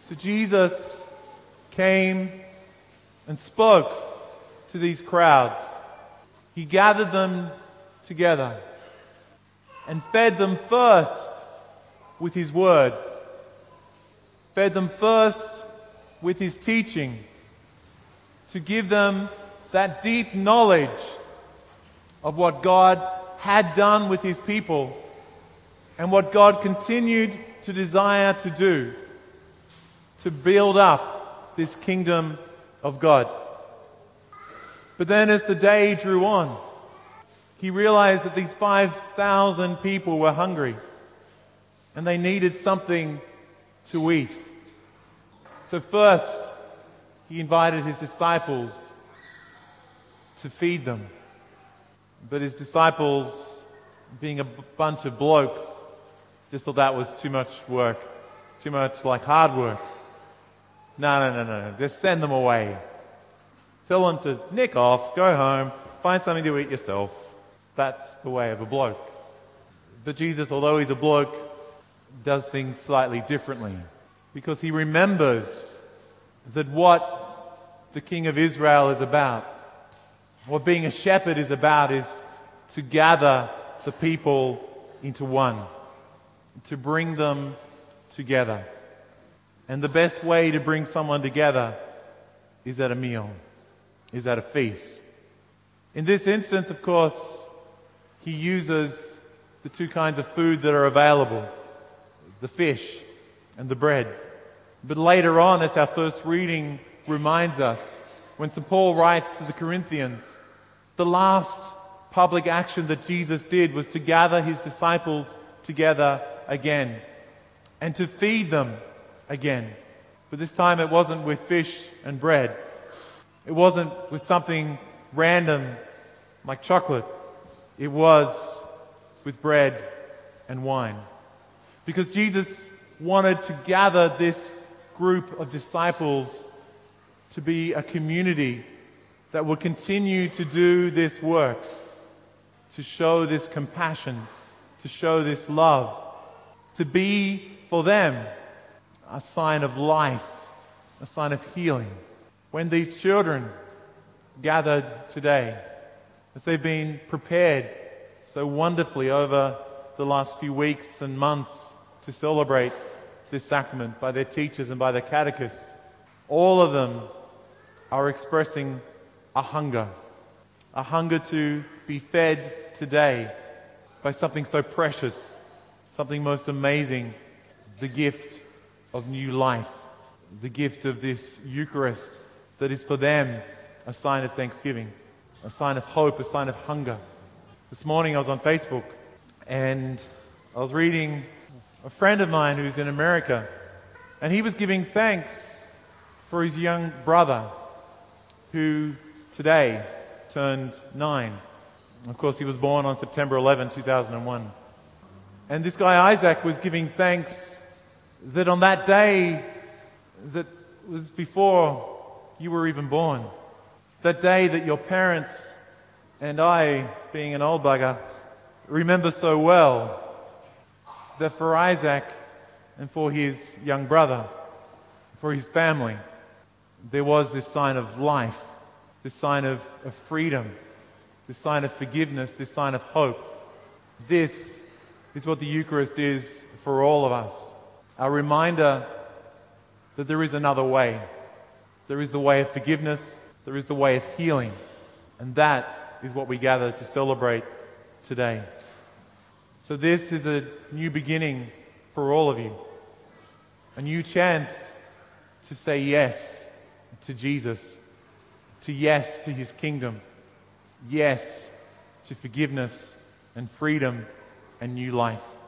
So Jesus came and spoke to these crowds. He gathered them together and fed them first with His Word. Fed them first with His teaching, to give them that deep knowledge of what God had done with His people and what God continued to desire to do, to build up this kingdom of God. But then as the day drew on, He realized that these 5,000 people were hungry and they needed something to eat. So first, He invited His disciples to feed them. But His disciples, being a bunch of blokes, just thought that was too much work, too much like hard work. No, just send them away. Tell them to nick off, go home, find something to eat yourself. That's the way of a bloke. But Jesus, although He's a bloke, does things slightly differently, because He remembers that what the King of Israel is about, what being a shepherd is about, is to gather the people into one, to bring them together. And the best way to bring someone together is at a meal, is at a feast. In this instance, of course, He uses the two kinds of food that are available, the fish and the bread. But later on, as our first reading reminds us, when St. Paul writes to the Corinthians, the last public action that Jesus did was to gather His disciples together again and to feed them again. But this time it wasn't with fish and bread. It wasn't with something random like chocolate. It was with bread and wine. Because Jesus wanted to gather this group of disciples to be a community that would continue to do this work, to show this compassion, to show this love, to be for them a sign of life, a sign of healing. When these children gathered today, as they've been prepared so wonderfully over the last few weeks and months to celebrate this sacrament by their teachers and by their catechists, all of them are expressing a hunger to be fed today by something so precious, something most amazing, the gift of new life, the gift of this Eucharist that is for them a sign of thanksgiving, a sign of hope, a sign of hunger. This morning I was on Facebook and I was reading a friend of mine who's in America, and he was giving thanks for his young brother who today turned 9. Of course, he was born on September 11, 2001. And this guy Isaac was giving thanks that on that day that was before you were even born, that day that your parents and I, being an old bugger, remember so well, that for Isaac and for his young brother, for his family, there was this sign of life, this sign of freedom, this sign of forgiveness, this sign of hope. This is what the Eucharist is for all of us. A reminder that there is another way. There is the way of forgiveness, there is the way of healing, and that is what we gather to celebrate today. So this is a new beginning for all of you, a new chance to say yes to Jesus, to yes to His kingdom, yes to forgiveness and freedom and new life.